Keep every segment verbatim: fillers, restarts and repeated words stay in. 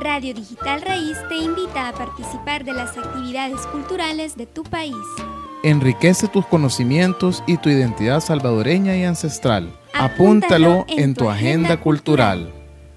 Radio Digital Raíz te invita a participar de las actividades culturales de tu país. Enriquece tus conocimientos y tu identidad salvadoreña y ancestral. Apúntalo en tu agenda cultural.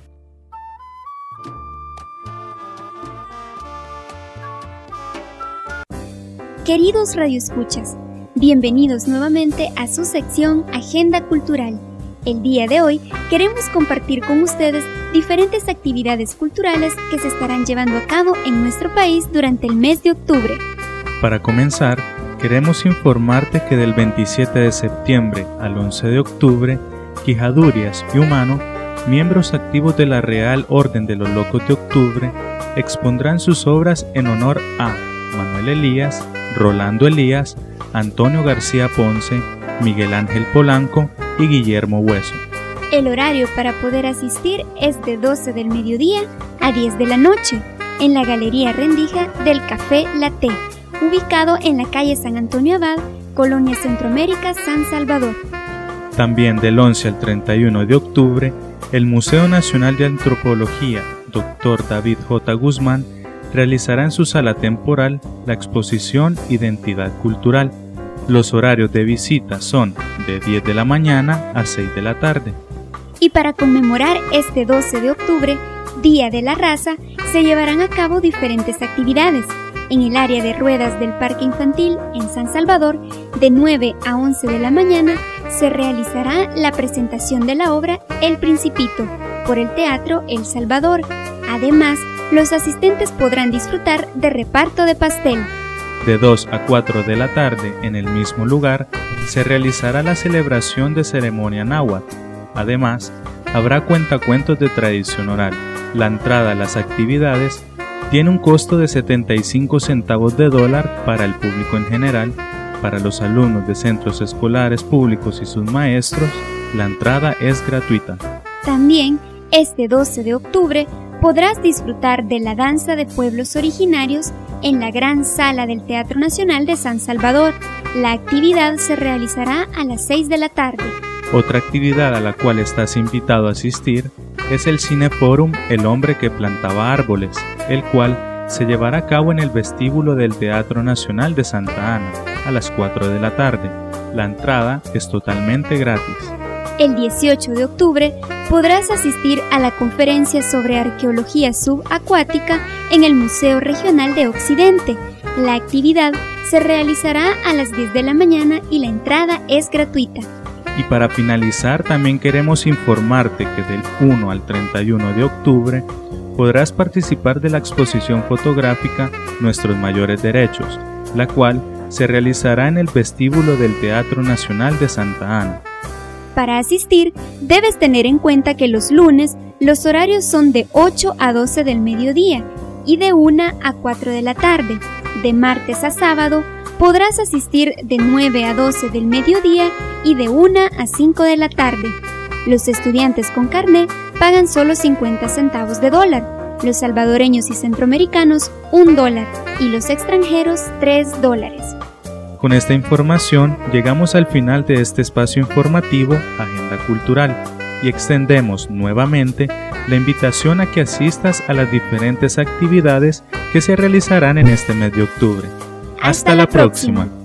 Queridos radioescuchas, bienvenidos nuevamente a su sección Agenda Cultural. El día de hoy queremos compartir con ustedes diferentes actividades culturales que se estarán llevando a cabo en nuestro país durante el mes de octubre. Para comenzar, queremos informarte que del veintisiete de septiembre al once de octubre, Quijadurias y Humano, miembros activos de la Real Orden de los Locos de Octubre, expondrán sus obras en honor a Manuel Elías, Rolando Elías, Antonio García Ponce, Miguel Ángel Polanco y Guillermo Hueso. El horario para poder asistir es de doce del mediodía a diez de la noche, en la Galería Rendija del Café Latte, ubicado en la calle San Antonio Abad, Colonia Centroamérica, San Salvador. También del once al treinta y uno de octubre, el Museo Nacional de Antropología, doctor David J. Guzmán, realizará en su sala temporal la exposición Identidad Cultural. Los horarios de visita son de diez de la mañana a seis de la tarde. Y para conmemorar este doce de octubre, Día de la Raza, se llevarán a cabo diferentes actividades. En el área de ruedas del Parque Infantil en San Salvador, de nueve a once de la mañana, se realizará la presentación de la obra El Principito por el Teatro El Salvador. Además, los asistentes podrán disfrutar de reparto de pastel. De dos a cuatro de la tarde, en el mismo lugar, se realizará la celebración de ceremonia náhuatl. Además, habrá cuentacuentos de tradición oral. La entrada a las actividades tiene un costo de setenta y cinco centavos de dólar para el público en general. Para los alumnos de centros escolares públicos y sus maestros, la entrada es gratuita. También, este doce de octubre, podrás disfrutar de la danza de pueblos originarios en la gran sala del Teatro Nacional de San Salvador. La actividad se realizará a las seis de la tarde. Otra actividad a la cual estás invitado a asistir es el Cineforum El Hombre que Plantaba Árboles, el cual se llevará a cabo en el vestíbulo del Teatro Nacional de Santa Ana a las cuatro de la tarde. La entrada es totalmente gratis. El dieciocho de octubre podrás asistir a la conferencia sobre arqueología subacuática en el Museo Regional de Occidente. La actividad se realizará a las diez de la mañana y la entrada es gratuita. Y para finalizar, también queremos informarte que del uno al treinta y uno de octubre podrás participar de la exposición fotográfica Nuestros Mayores Derechos, la cual se realizará en el vestíbulo del Teatro Nacional de Santa Ana. Para asistir, debes tener en cuenta que los lunes los horarios son de ocho a doce del mediodía y de una a cuatro de la tarde. De martes a sábado podrás asistir de nueve a doce del mediodía y de una a cinco de la tarde. Los estudiantes con carné pagan solo cincuenta centavos de dólar, los salvadoreños y centroamericanos un dólar y los extranjeros tres dólares. Con esta información llegamos al final de este espacio informativo Agenda Cultural y extendemos nuevamente la invitación a que asistas a las diferentes actividades que se realizarán en este mes de octubre. Hasta, Hasta la próxima. próxima.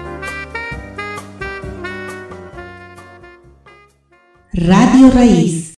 Radio Raíz.